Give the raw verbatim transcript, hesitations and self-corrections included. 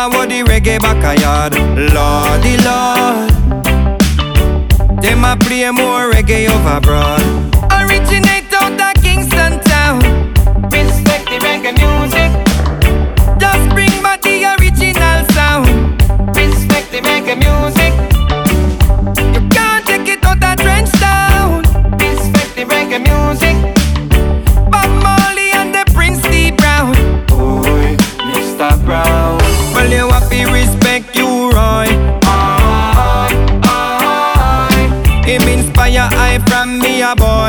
forward the reggae backyard. Lordy Lord, them a play more reggae over broad. Originate out of Kingston town. Respect the reggae music. Just bring back the original sound. Respect the reggae music. You can't take it out of Trench Town. Respect the reggae music. Bob Marley and the Prince D. Brown. Boy, Mister Brown. Well, you have to respect you, Roy. I, I, I. Him inspire I from me a boy.